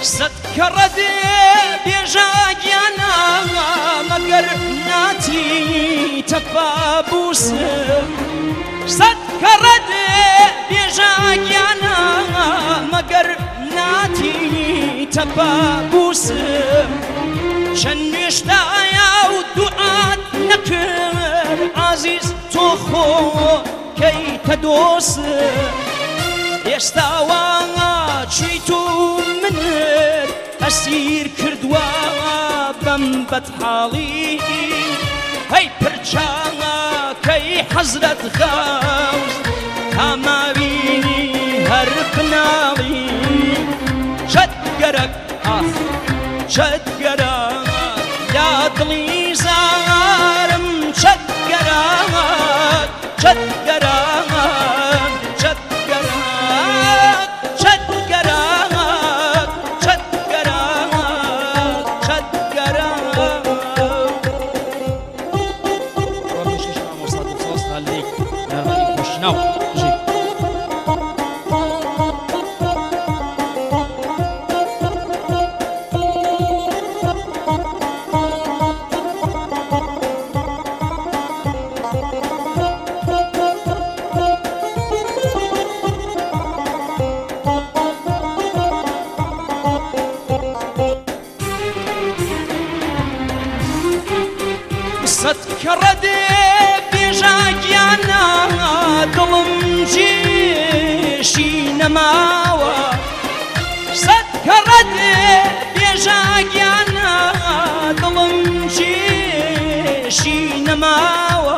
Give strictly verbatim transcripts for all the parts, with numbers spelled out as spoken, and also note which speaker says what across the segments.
Speaker 1: سەد کەڕەت بێژاگیانە مەگەر ناتی تەپابووسم سەد کەڕەت بێژاگیانە مەگەر ناتی تەپابووسم چەند نوێشتایە و دوعات نەکرد عەزیز تۆ خۆ کەیتە دۆسم ئێستاوە چیت و منت ئەسیر کردووە بەم بەدحاڵی هەی پرچاکەی حەزرەت غەوز تاماوینی هەر قناڵی چەتگەرەک ئاخ چەتگەرەک یا دڵی زارم چەتگەرەک چەتگەرەک سەد کەڕەت بێژاگیانە دڵم جێشی نەماوە سەد کەڕەت بێژاگیانە دڵم جێشی نەماوە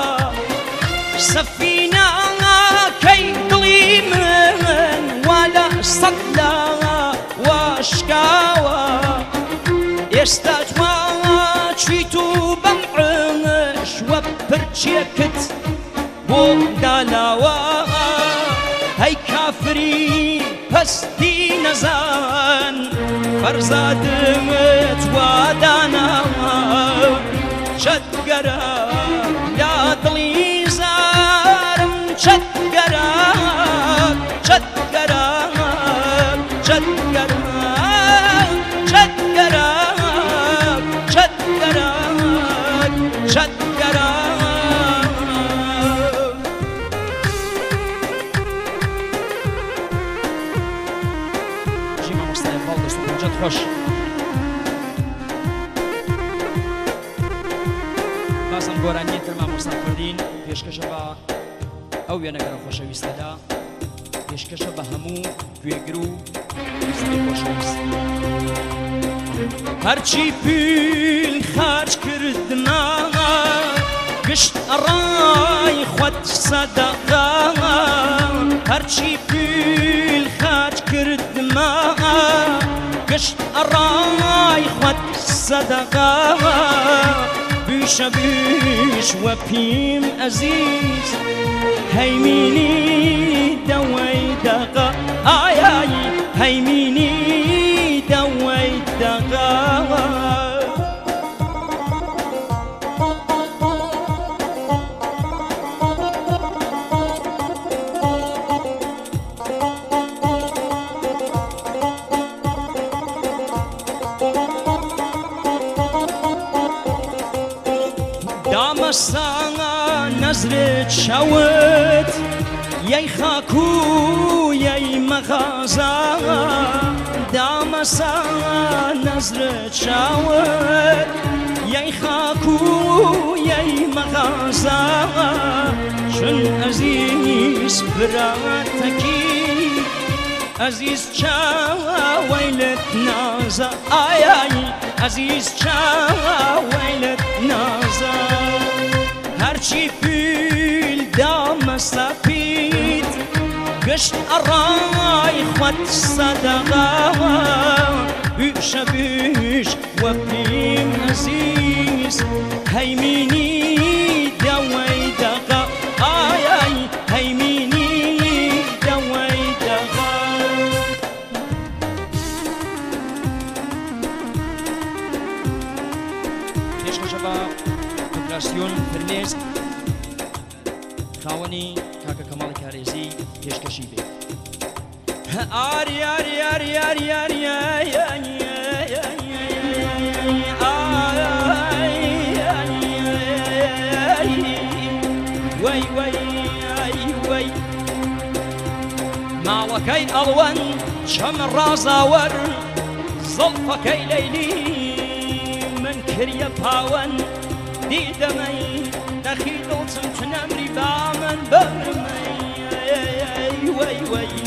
Speaker 1: سەفینەکەی دڵی من وا لە سەد لە واشکاوە ئێستا چیت و بەم وە پرچێکت بۆ داناوە هەی کافری پەستی نەزان فەرزادمت وا داناوە چەتگەرە یا دڵی زارم چەتگەرە چەتگەرە چەتگەرە چەتگەرە چەتگەرە چەتگەرە ژیمە مۆستای باڵ دەست و پەنجەت خۆش باسم گۆرانیە تەرما مۆستا کوردین پێشکەشە بە ئەو وێنەگەرە خۆشەویستەدا پێشکەشە بە هەموو گوێگر و ویستی خۆشەویست هەرچی پیل خارج کردمە گشت ئەڕای خۆت سەدەقە هەرچی پیل خارج کردمە گشت ئەڕای خۆت سەدەقە بیشە بیش وە پیم ئەزیز هەیمینی دەوەی دەقە ئایایی هەیمینی دەوەی دەقە دامەسا نەزرت شەوت یەی خاک و یەی مەغازە دامەسا نەزرت شەوت یەی خاک و یەی مەغازە چون ئەزیز براتەکی ئەزیز چاوەی لەت نازە ئایایی ئەزیز چاوەی لەت نازە هەرچی پیل دامەسا پیت گشت ئەڕای خۆت سەدەقە بیشە بیش وە پیم ئەزیز هەیمینی دەوەی دەقە ئایایی هەیمینی دەوەی دەقە پێشکەشە بە فدراسیۆن فرنێز خاوەنی کاکە کەماڵی کارێزی پێشکەشی بێت آری آری آری آری آری وای وای وای ماڵەکەی ئەڵوەن چەم ڕازاوەر زەڵفەکەی لەیلی من کریە پاوەن دیدەمەی نەخی دڵچم چنەمری با من بەرمەی وای وای